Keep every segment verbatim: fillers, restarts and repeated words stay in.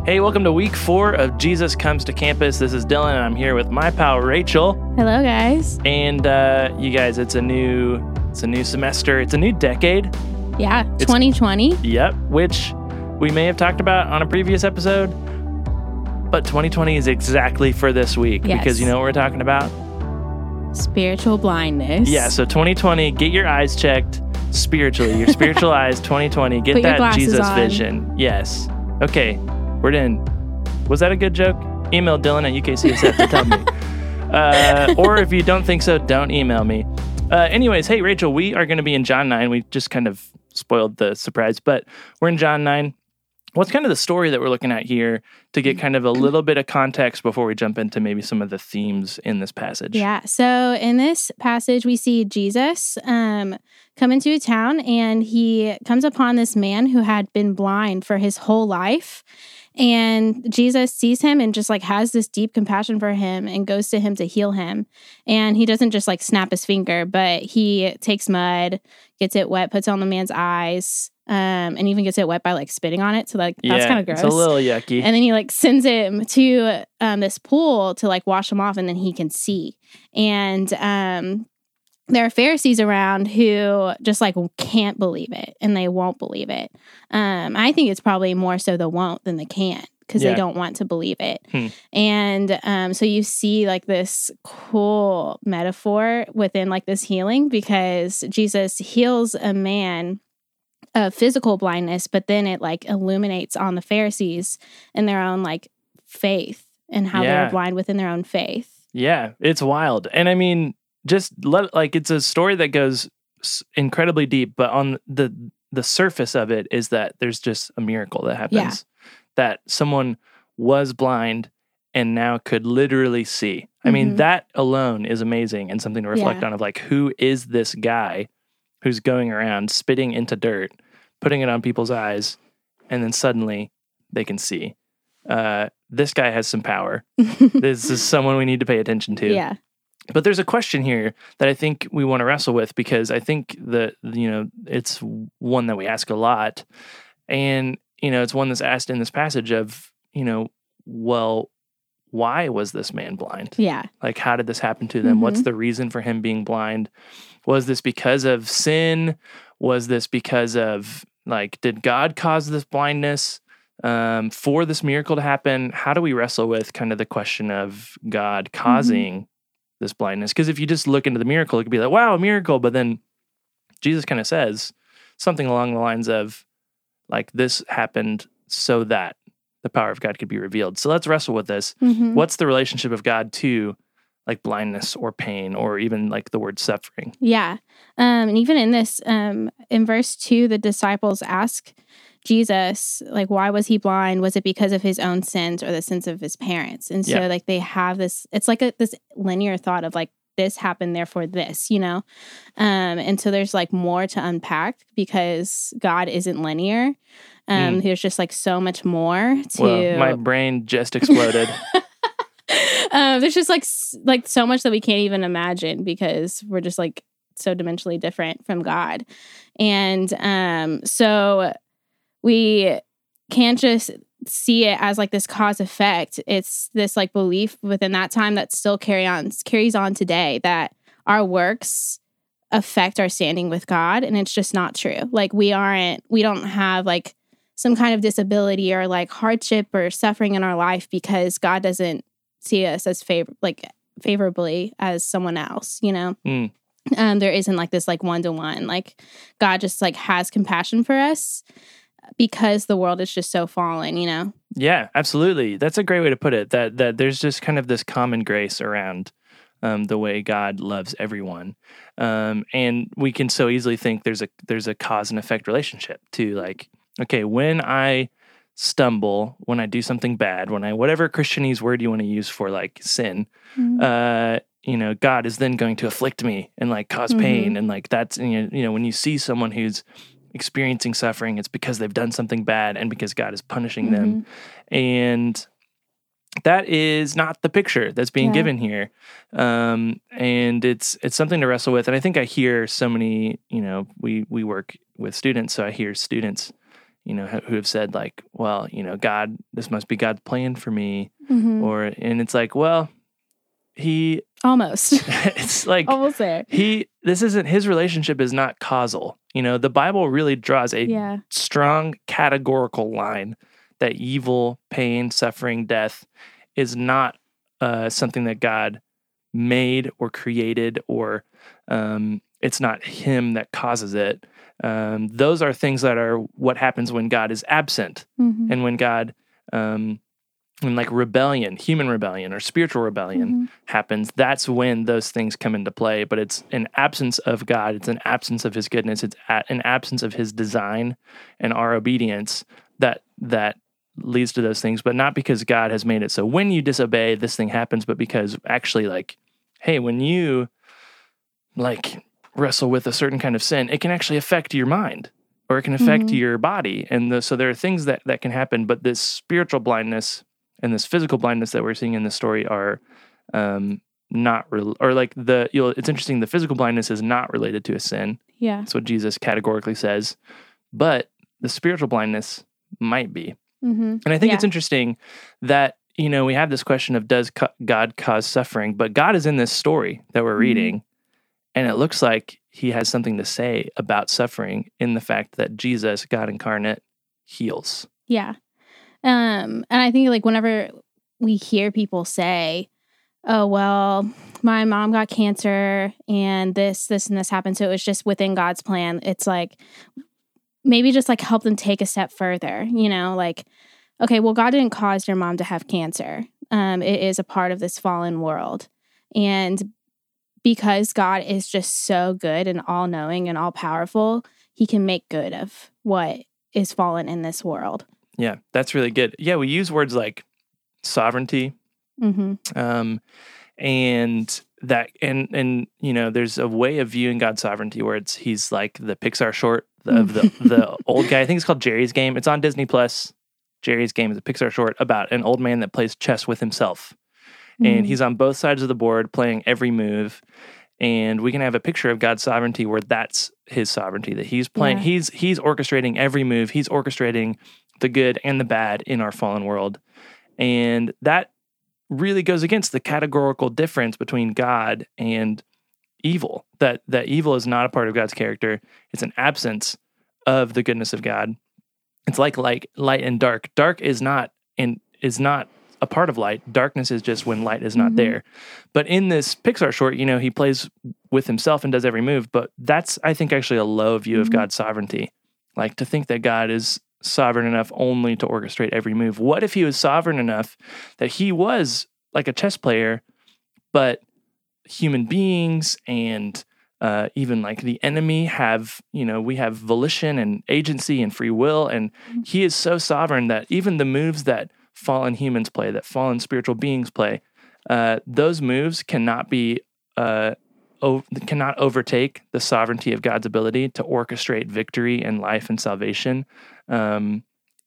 Hey, welcome to week four of Jesus Comes to Campus. This is Dylan, and I'm here with my pal Rachel. Hello, guys. And uh, you guys, it's a new, it's a new semester. It's a new decade. Yeah, It's- twenty twenty. Yep, which we may have talked about on a previous episode. But twenty twenty is exactly for this week Yes. because you know what we're talking about? Spiritual blindness. Yeah, so twenty twenty, get your eyes checked spiritually. Your spiritual eyes, twenty twenty. Get Put your that glasses Jesus on. vision. Yes. Okay, we're in. Was that a good joke? Email Dylan at U K C S F to tell me. Uh, or if you don't think so, don't email me. Uh, anyways, hey, Rachel, we are going to be in John nine. We just kind of spoiled the surprise, but we're in John nine. What's kind of the story that we're looking at here to get kind of a little bit of context before we jump into maybe some of the themes in this passage? Yeah. So in this passage, we see Jesus um, come into a town, and he comes upon this man who had been blind for his whole life. And Jesus sees him and just like has this deep compassion for him and goes to him to heal him. And he doesn't just like snap his finger, but he takes mud, gets it wet, puts it on the man's eyes, um, and even gets it wet by like spitting on it. So like that's Yeah, kind of gross. it's a little yucky. And then he like sends him to um, this pool to like wash him off, and then he can see. And um, there are Pharisees around who just like can't believe it, and they won't believe it. Um, I think it's probably more so the won't than the can't, because Yeah. they don't want to believe it. Hmm. And um, so you see like this cool metaphor within like this healing, because Jesus heals a man of physical blindness, but then it like illuminates on the Pharisees in their own like faith and how Yeah. they're blind within their own faith. Yeah, it's wild. And I mean, just let like it's a story that goes s- incredibly deep, but on the the surface of it is that there's just a miracle that happens. Yeah. That someone was blind and now could literally see. I mean, Mhm. that alone is amazing and something to reflect Yeah. on of like, who is this guy who's going around spitting into dirt, putting it on people's eyes, and then suddenly they can see. Uh, this guy has some power. This is someone we need to pay attention to. Yeah. But there's a question here that I think we want to wrestle with, because I think that, you know, it's one that we ask a lot. And, you know, it's one that's asked in this passage of, you know, well, why was this man blind? Yeah. Like, how did this happen to them? Mhm. What's the reason for him being blind? Was this because of sin? Was this because of, like, did God cause this blindness um, for this miracle to happen? How do we wrestle with kind of the question of God causing this blindness? Because if you just look into the miracle, it could be like, wow, a miracle. But then Jesus kind of says something along the lines of, like, this happened so that the power of God could be revealed. So let's wrestle with this. Mhm. What's the relationship of God to like blindness or pain or even like the word suffering? Yeah. Um, and even in this, um, in verse two, the disciples ask Jesus, like, why was he blind? Was it because of his own sins or the sins of his parents? And so Yeah. like they have this, it's like a, this linear thought of like, this happened, therefore this, you know? Um, and so there's like more to unpack because God isn't linear. Um, Mm. There's just like so much more to... Well, my brain just exploded. um, there's just like s- like so much that we can't even imagine because we're just like so dimensionally different from God. And um, so we can't just see it as like this cause effect. It's this like belief within that time that still carry on carries on today, that our works affect our standing with God, and it's just not true. Like we aren't we don't have like some kind of disability or like hardship or suffering in our life because God doesn't see us as favor like favorably as someone else, you know? Mm. Um, there isn't like this like one-to-one. Like God just like has compassion for us because the world is just so fallen, you know? Yeah, absolutely. That's a great way to put it. That that there's just kind of this common grace around um, the way God loves everyone, um, and we can so easily think there's a there's a cause and effect relationship to like, okay, when I stumble, when I do something bad, when I whatever Christianese word you want to use for like sin, Mhm. uh, you know, God is then going to afflict me and like cause pain, and like that's you know, you know when you see someone who's experiencing suffering, it's because they've done something bad and because God is punishing them. And that is not the picture that's being Yeah. given here. Um, and it's it's something to wrestle with. And I think I hear so many, you know, we we work with students, so I hear students, you know, who have said like, well, you know, God, this must be God's plan for me. Mhm. Or, and it's like, well, he, Almost. it's like, Almost there. he, this isn't, his relationship is not causal. You know, the Bible really draws a Yeah. strong categorical line that evil, pain, suffering, death is not uh, something that God made or created, or um, it's not him that causes it. Um, those are things that are what happens when God is absent, Mhm. and when God, um, when like rebellion, human rebellion or spiritual rebellion Mhm. happens, that's when those things come into play. But it's an absence of God. It's an absence of his goodness. It's a- an absence of his design and our obedience that, that leads to those things, but not because God has made it so when you disobey, this thing happens, but because actually like, hey, when you like wrestle with a certain kind of sin, it can actually affect your mind, or it can affect Mhm. your body. And the, so there are things that, that can happen, but this spiritual blindness and this physical blindness that we're seeing in this story are um, not, re- or like the, you know, it's interesting. The physical blindness is not related to a sin. Yeah. That's what Jesus categorically says, but the spiritual blindness might be. Mhm. And I think Yeah. it's interesting that, you know, we have this question of does co- God cause suffering? But God is in this story that we're Mhm. reading, and it looks like he has something to say about suffering in the fact that Jesus, God incarnate, heals. Yeah. Um, and I think like whenever we hear people say, oh, well, my mom got cancer and this, this, and this happened, so it was just within God's plan. It's like, maybe just like help them take a step further, you know, like, okay, well, God didn't cause your mom to have cancer. Um, it is a part of this fallen world. And because God is just so good and all knowing and all powerful, he can make good of what is fallen in this world. Yeah, that's really good. Yeah, we use words like sovereignty, Mm-hmm. um, and that, and and you know, there's a way of viewing God's sovereignty where it's he's like the Pixar short of the the old guy. I think it's called Jerry's Game. It's on Disney Plus. Jerry's Game is a Pixar short about an old man that plays chess with himself, and he's on both sides of the board playing every move. And we can have a picture of God's sovereignty where that's his sovereignty, that he's playing, Yeah. he's he's orchestrating every move. He's orchestrating the good and the bad in our fallen world. And that really goes against the categorical difference between God and evil. That that evil is not a part of God's character. It's an absence of the goodness of God. It's like like light and dark. Dark is not and is not a part of light. Darkness is just when light is not Mhm. there. But in this Pixar short, you know, he plays with himself and does every move. But that's, I think, actually a low view of Mhm. God's sovereignty. Like to think that God is sovereign enough only to orchestrate every move. What if he was sovereign enough that he was like a chess player, but human beings and uh, even like the enemy have, you know, we have volition and agency and free will. And Mhm. he is so sovereign that even the moves that fallen humans play, that fallen spiritual beings play, uh, those moves cannot be, uh, o- cannot overtake the sovereignty of God's ability to orchestrate victory and life and salvation um,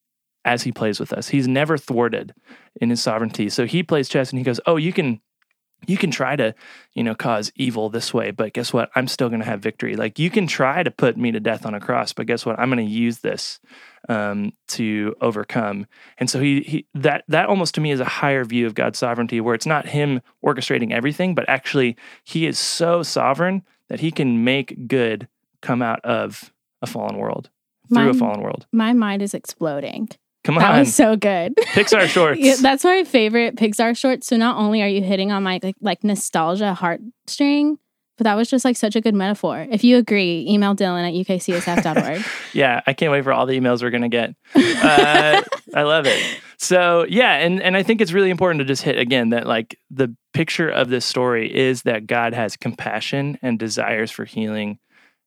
as he plays with us. He's never thwarted in his sovereignty. So he plays chess and he goes, oh, you can, you can try to, you know, cause evil this way, but guess what? I'm still going to have victory. Like you can try to put me to death on a cross, but guess what? I'm going to use this um, to overcome. And so he, he, that, that almost to me is a higher view of God's sovereignty, where it's not him orchestrating everything, but actually he is so sovereign that he can make good come out of a fallen world, through a Mine- fallen world. My mind is exploding. Come That on, was so good. Pixar shorts. Yeah, that's my favorite Pixar short. So not only are you hitting on my like, like nostalgia heartstring, but that was just like such a good metaphor. If you agree, email Dylan at u k c s f dot org. Yeah, I can't wait for all the emails we're going to get. Uh, I love it. So, yeah, and, and I think it's really important to just hit again that like the picture of this story is that God has compassion and desires for healing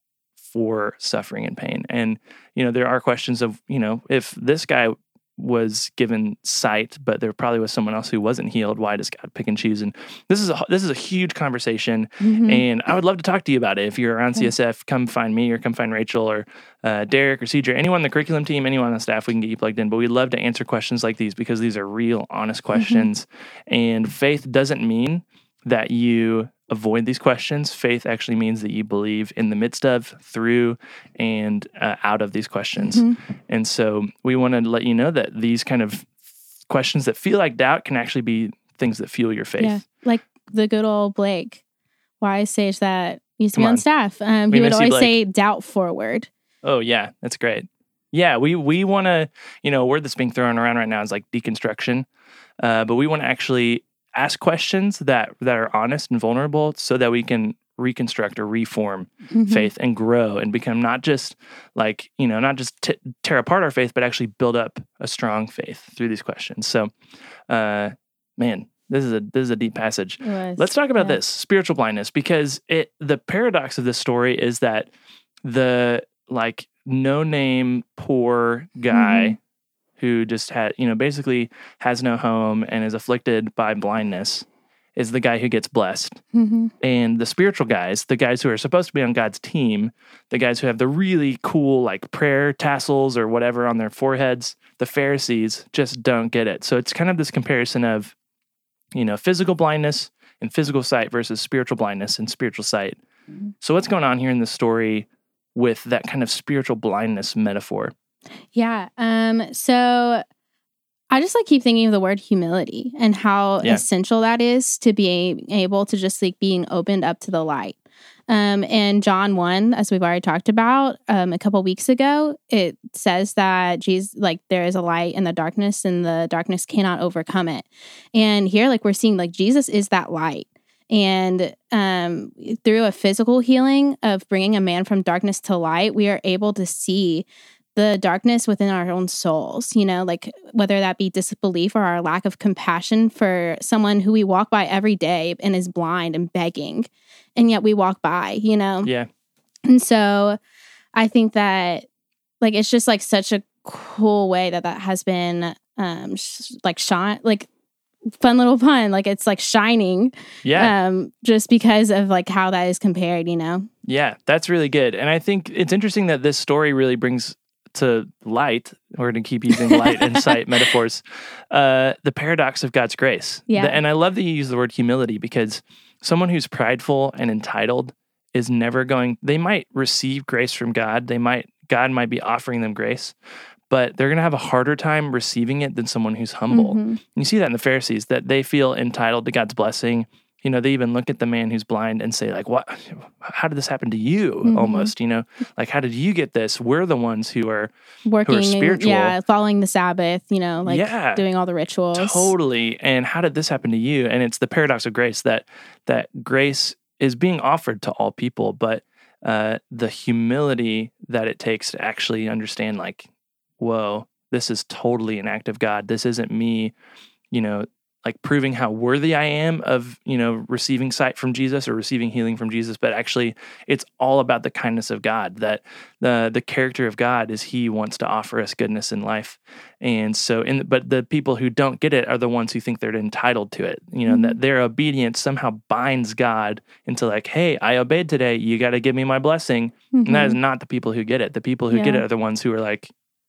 for suffering and pain. And, you know, there are questions of, you know, if this guy was given sight, but there probably was someone else who wasn't healed, why does God pick and choose? And this is a this is a huge conversation, Mhm. and I would love to talk to you about it. If you're around C S F, come find me or come find Rachel or uh, Derek or C J, anyone on the curriculum team, anyone on the staff, we can get you plugged in. But we'd love to answer questions like these because these are real, honest questions. And faith doesn't mean that you avoid these questions. Faith actually means that you believe in the midst of, through, and uh, out of these questions. Mm-hmm. And so we want to let you know that these kind of questions that feel like doubt can actually be things that fuel your faith. Yeah, like the good old Blake, wise sage that used to Come be on, on. staff. Um, We he would miss you, always Blake. say doubt forward. Oh, yeah, that's great. Yeah, we we want to, you know, a word that's being thrown around right now is like deconstruction. Uh, but we want to actually ask questions that, that are honest and vulnerable so that we can reconstruct or reform Mm-hmm. faith and grow and become not just like, you know, not just t- tear apart our faith, but actually build up a strong faith through these questions. So, uh, man, this is a this is a deep passage. It was, Let's talk about yeah. this, spiritual blindness, because it the paradox of this story is that the like no-name poor guy Mm-hmm. who just had, you know, basically has no home and is afflicted by blindness is the guy who gets blessed. Mm-hmm. And the spiritual guys, the guys who are supposed to be on God's team, the guys who have the really cool like prayer tassels or whatever on their foreheads, the Pharisees just don't get it. So it's kind of this comparison of, you know, physical blindness and physical sight versus spiritual blindness and spiritual sight. Mm-hmm. So what's going on here in this story with that kind of spiritual blindness metaphor? Yeah. Um, so I just like keep thinking of the word humility and how Yeah. essential that is to be able to just like being opened up to the light. Um, in John one, as we've already talked about um, a couple weeks ago, it says that Jesus, like there is a light in the darkness and the darkness cannot overcome it. And here, like we're seeing like Jesus is that light. And um, through a physical healing of bringing a man from darkness to light, we are able to see the darkness within our own souls, you know, like whether that be disbelief or our lack of compassion for someone who we walk by every day and is blind and begging, and yet we walk by, you know? Yeah. And so I think that like, it's just like such a cool way that that has been um, sh- like shine, like fun little pun, like it's like shining Yeah. um, just because of like how that is compared, you know? Yeah, that's really good. And I think it's interesting that this story really brings to light, we're going to keep using light and sight metaphors, uh, the paradox of God's grace. Yeah. The- and I love that you use the word humility because someone who's prideful and entitled is never going, they might receive grace from God. They might, God might be offering them grace, but they're going to have a harder time receiving it than someone who's humble. Mhm. You see that in the Pharisees, that they feel entitled to God's blessing. You know, they even look at the man who's blind and say, like, what, how did this happen to you? Mhm. Almost, you know, like, how did you get this? We're the ones who are Working, and, spiritual. yeah, following the Sabbath, you know, like Yeah. doing all the rituals. totally. And how did this happen to you? And it's the paradox of grace that, that grace is being offered to all people, but uh, the humility that it takes to actually understand, like, whoa, this is totally an act of God. This isn't me, you know, like proving how worthy I am of, you know, receiving sight from Jesus or receiving healing from Jesus, but actually it's all about the kindness of God, that the the character of God is he wants to offer us goodness in life. And so, in but the people who don't get it are the ones who think they're entitled to it, you know, Mhm. that their obedience somehow binds God into like, hey, I obeyed today, you got to give me my blessing. Mhm. And that is not the people who get it. The people who get Yeah. it are the ones who are like,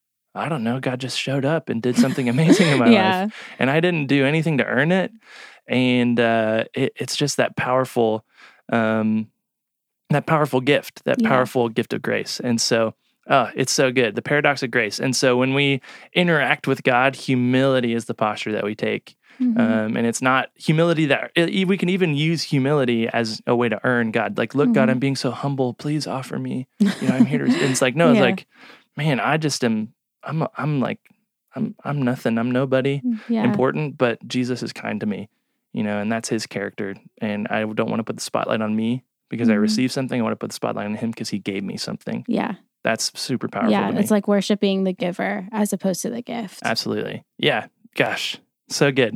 I don't know, God just showed up and did something amazing in my Yeah. life. And I didn't do anything to earn it. And uh, it, it's just that powerful, um, that powerful gift, that Yeah. powerful gift of grace. And so, oh, it's so good. The paradox of grace. And so when we interact with God, humility is the posture that we take. Mhm. Um, and it's not humility that it, we can even use humility as a way to earn God. Like, look, God, Mhm. I'm being so humble. Please offer me. You know, I'm here to. And it's like, no, it's Yeah. like, man, I just am. I'm. I'm like, I'm. I'm nothing. I'm nobody yeah. important. But Jesus is kind to me. You know, and that's His character. And I don't want to put the spotlight on me because I Mhm. received something. I want to put the spotlight on Him because He gave me something. Yeah. That's super powerful. Yeah. to me. It's like worshiping the giver as opposed to the gift. Absolutely. Yeah. Gosh, so good.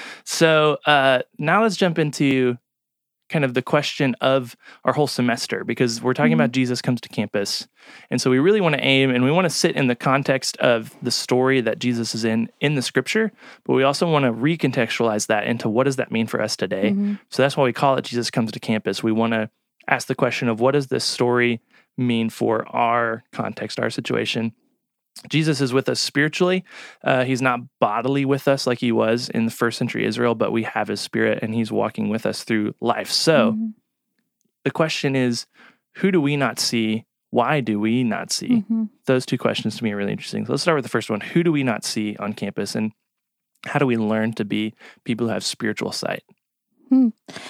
So uh, now let's jump into kind of the question of our whole semester, because we're talking Mhm. about Jesus comes to campus. And so we really want to aim and we want to sit in the context of the story that Jesus is in, in the scripture, but we also want to recontextualize that into what does that mean for us today? Mhm. So that's why we call it Jesus comes to campus. We want to ask the question of what does this story mean for our context, our situation? Jesus is with us spiritually. Uh, he's not bodily with us like he was in the first century Israel, but we have his spirit and he's walking with us through life. So mm-hmm. the question is, who do we not see? Why do we not see? Mm-hmm. Those two questions to me are really interesting. So let's start with the first one. Who do we not see on campus, and how do we learn to be people who have spiritual sight? Hmm.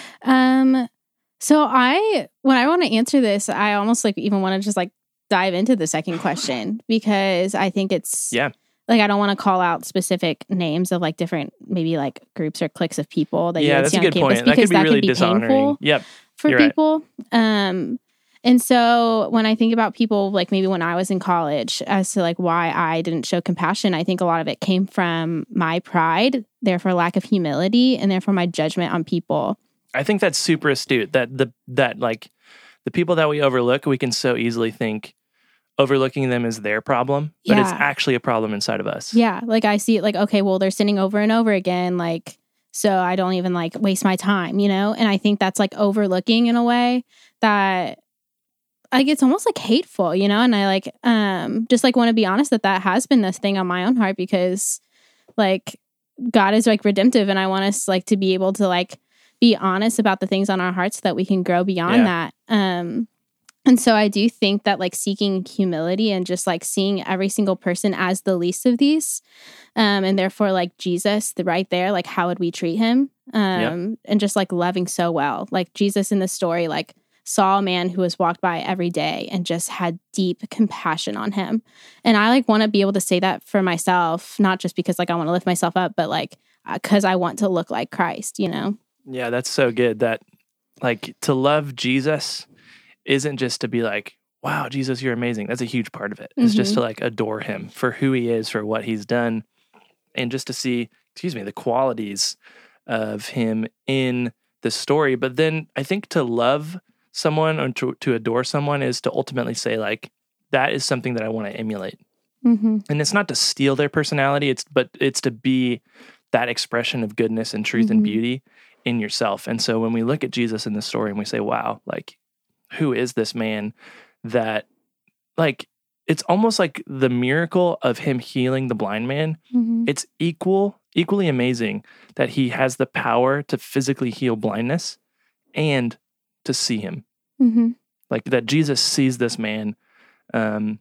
Um, so I, when I want to answer this, I almost like even want to just like dive into the second question, because I think it's, yeah, like, I don't want to call out specific names of like different, maybe like groups or cliques of people that yeah, you would that's see a on good campus, point. That because could be that really could be dishonoring. painful Yep. for You're people. Right. Um, and so when I think about people, like maybe when I was in college, as to like why I didn't show compassion, I think a lot of it came from my pride, therefore lack of humility, and therefore my judgment on people. I think that's super astute. That the that like the people that we overlook, we can so easily think overlooking them is their problem, but Yeah. it's actually a problem inside of us. Yeah, like I see it like, okay, well, they're sinning over and over again, like, so I don't even like waste my time, you know? And I think that's like overlooking in a way that like it's almost like hateful, you know? And I like um just like want to be honest that that has been this thing on my own heart, because like God is like redemptive, and I want us like to be able to like be honest about the things on our hearts so that we can grow beyond Yeah. that. Um And so I do think that like seeking humility and just like seeing every single person as the least of these, um, and therefore like Jesus, the right there, like how would we treat him? Um, yep. And just like loving so well. Like Jesus in the story, like saw a man who was walked by every day and just had deep compassion on him. And I like want to be able to say that for myself, not just because like I want to lift myself up, but like because I want to look like Christ, you know? Yeah, that's so good. That like to love Jesus isn't just to be like, wow, Jesus, you're amazing. That's a huge part of it. It's mm-hmm. just to like adore him for who he is, for what he's done, and just to see, excuse me, the qualities of him in the story. But then I think to love someone or to, to adore someone is to ultimately say like, that is something that I want to emulate. Mm-hmm. And it's not to steal their personality, it's but it's to be that expression of goodness and truth mm-hmm. and beauty in yourself. And so when we look at Jesus in the story and we say, wow, like, who is this man that, like, it's almost like the miracle of him healing the blind man. Mm-hmm. It's equal, equally amazing that he has the power to physically heal blindness and to see him. Mm-hmm. Like that Jesus sees this man um,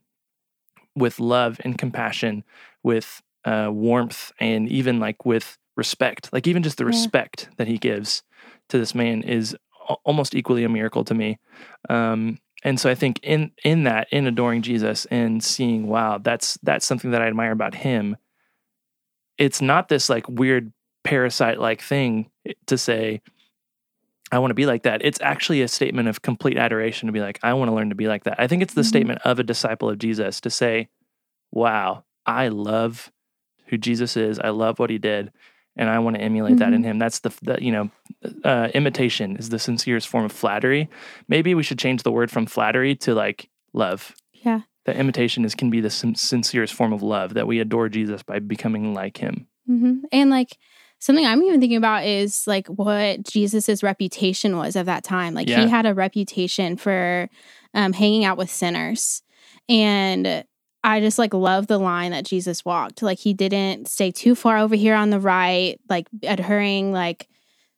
with love and compassion, with uh, warmth, and even like with respect. Like even just the yeah. respect that he gives to this man is almost equally a miracle to me. Um, and so I think in, in that, in adoring Jesus and seeing, wow, that's, that's something that I admire about him. It's not this like weird parasite-like thing to say, I want to be like that. It's actually a statement of complete adoration to be like, I want to learn to be like that. I think it's the mm-hmm. statement of a disciple of Jesus to say, wow, I love who Jesus is. I love what he did. And I want to emulate mm-hmm. that in him. That's the, the you know, uh, imitation is the sincerest form of flattery. Maybe we should change the word from flattery to like love. Yeah. That imitation is can be the sin- sincerest form of love, that we adore Jesus by becoming like him. Mm-hmm. And like something I'm even thinking about is like what Jesus's reputation was of that time. Like yeah. he had a reputation for um, hanging out with sinners. And I just like love the line that Jesus walked. Like he didn't stay too far over here on the right, like adhering like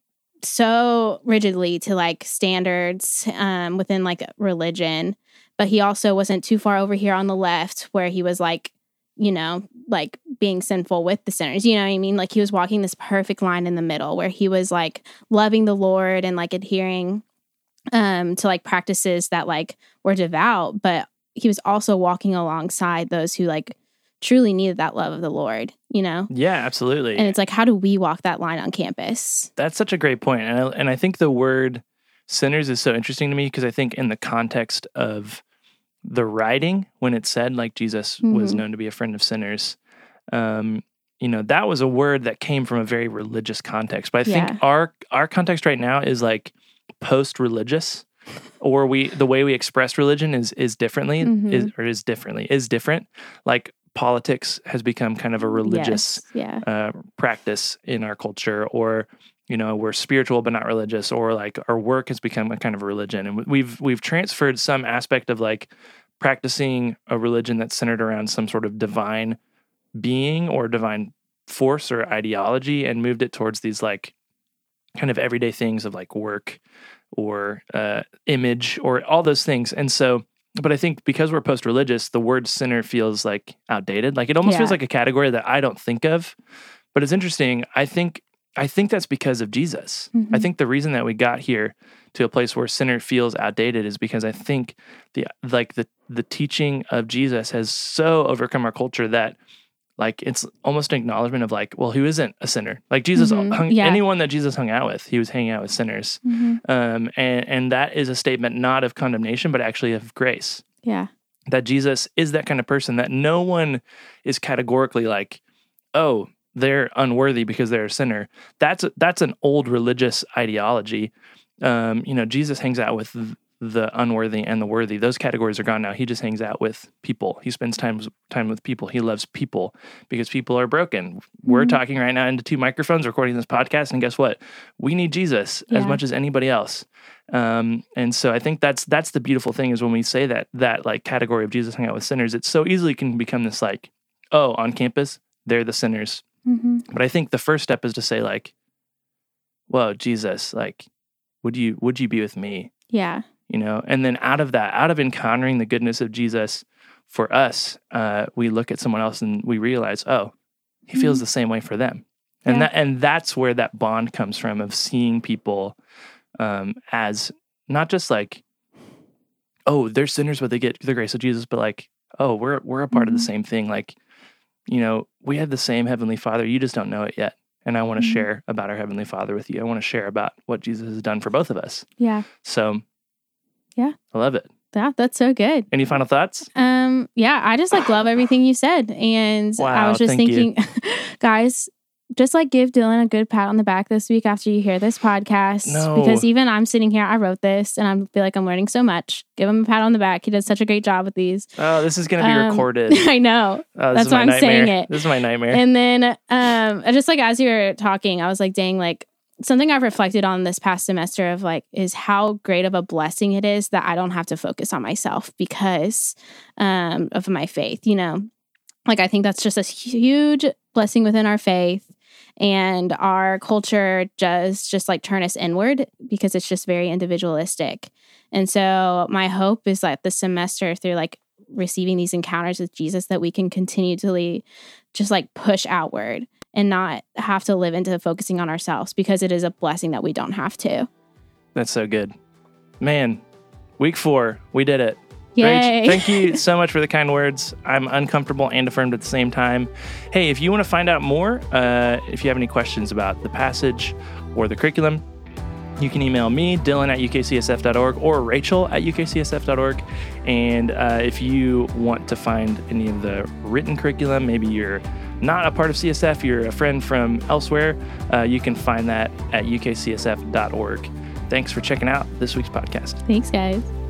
so rigidly to like standards um, within like religion. But he also wasn't too far over here on the left where he was like, you know, like being sinful with the sinners. You know what I mean? Like he was walking this perfect line in the middle where he was like loving the Lord and like adhering um, to like practices that like were devout, but he was also walking alongside those who like truly needed that love of the Lord, you know? Yeah, absolutely. And it's like, how do we walk that line on campus? That's such a great point. And I, and I think the word sinners is so interesting to me because I think in the context of the writing, when it said like Jesus mm-hmm. was known to be a friend of sinners, um, you know, that was a word that came from a very religious context. But I think yeah. our our context right now is like post-religious. Or we, the way we express religion is is differently, mm-hmm. is or is differently is different. Like politics has become kind of a religious yes. yeah. uh, practice in our culture, or you know we're spiritual but not religious, or like our work has become a kind of a religion, and we've we've transferred some aspect of like practicing a religion that's centered around some sort of divine being or divine force or ideology, and moved it towards these like kind of everyday things of like work or uh, image or all those things. And so, but I think because we're post-religious, the word sinner feels like outdated. Like it almost Yeah. feels like a category that I don't think of. But it's interesting. I think I think that's because of Jesus. Mhm. I think the reason that we got here to a place where sinner feels outdated is because I think the like the the teaching of Jesus has so overcome our culture that like it's almost an acknowledgement of like, well, who isn't a sinner? Like Jesus, Mhm. hung, Yeah. anyone that Jesus hung out with, he was hanging out with sinners. Mhm. Um, and, and that is a statement not of condemnation, but actually of grace. Yeah. That Jesus is that kind of person that no one is categorically like, oh, they're unworthy because they're a sinner. That's that's an old religious ideology. Um, you know, Jesus hangs out with the unworthy and the worthy. Those categories are gone now. He just hangs out with people. He spends time time with people. He loves people because people are broken. We're Mhm. talking right now into two microphones recording this podcast, and guess what? We need Jesus as Yeah. much as anybody else. Um, and so I think that's that's the beautiful thing is when we say that that like category of Jesus hang out with sinners, it so easily can become this like, oh, on campus, they're the sinners. Mhm. But I think the first step is to say like, whoa, Jesus, like, would you would you be with me? Yeah. You know, and then out of that, out of encountering the goodness of Jesus for us, uh, we look at someone else and we realize, oh, he feels Mhm. the same way for them. And Yeah. that and that's where that bond comes from of seeing people um, as not just like, oh, they're sinners, but they get the grace of Jesus, but like, oh, we're we're a part of the Mhm. same thing. Like, you know, we have the same Heavenly Father. You just don't know it yet. And I want to Mhm. share about our Heavenly Father with you. I want to share about what Jesus has done for both of us. Yeah. So, Yeah. I love it. Yeah. That's so good. Any final thoughts? Um, yeah, I just like love everything you said. And I Wow, was just thank you. thinking, guys, just like give Dylan a good pat on the back this week after you hear this podcast. No. Because even I'm sitting here, I wrote this and I feel like I'm learning so much. Give him a pat on the back. He does such a great job with these. Oh, this is going to be Um, recorded. I know. Oh, this that's is my why I'm nightmare. saying it. This is my nightmare. And then um just like as you were talking, I was like, dang, like something I've reflected on this past semester of like is how great of a blessing it is that I don't have to focus on myself because um of my faith, you know. Like I think that's just a huge blessing within our faith. And our culture does just like turn us inward because it's just very individualistic. And so my hope is that this semester through like receiving these encounters with Jesus that we can continually just like push outward and not have to live into focusing on ourselves because it is a blessing that we don't have to. That's so good. Man, week four, we did it. Yay. Rach, thank you so much for the kind words. I'm uncomfortable and affirmed at the same time. Hey, if you want to find out more, uh, if you have any questions about the passage or the curriculum, you can email me, Dylan at U K C S F dot org, or Rachel at U K C S F dot org. And uh, if you want to find any of the written curriculum, maybe you're not a part of C S F, you're a friend from elsewhere, uh, you can find that at U K C S F dot org. Thanks for checking out this week's podcast. Thanks, guys.